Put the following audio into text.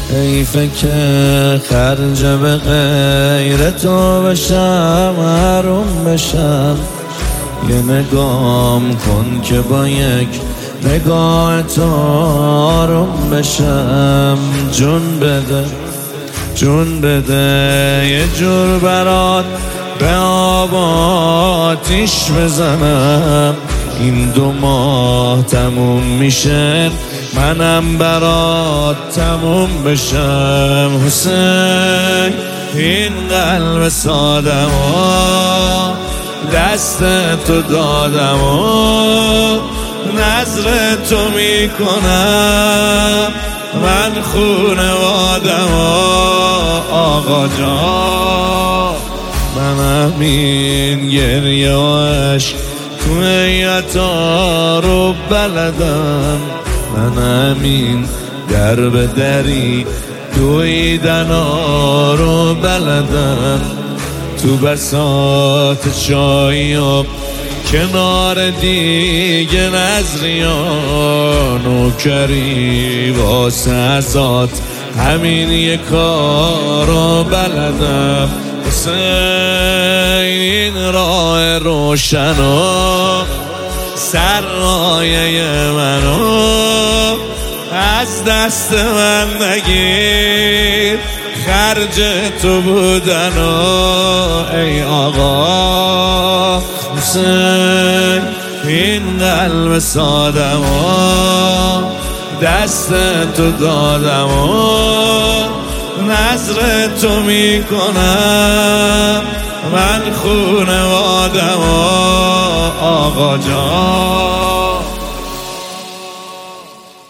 حیفه که خرج به غیر تو بشم، حروم بشم. یه نگام کن که با یک نگاه تو آروم بشم. جون بده یه جور برات به آب آتیش بزنم. این 2 ماه تموم میشه منم برات تموم بشم. حسین این قلب سادم و دست تو دادم و نظر تو میکنم. من خونوادم و آقا جان، من همین گریه و عشق تو هیئتا رو بلدم. من همین در به دری دویدنا رو بلدم. تو بساط چایی و کنار دیگه نظریان و کری واسه ازاد همین یه کارو بلدم. حسین راه روشن و سرمایه منو از دست من نگیر. خرج تو بودن و ای آقا حسین این قلب سادم و دست تو دادم و نظر تو میکنم. من خونوادم و آقا جان.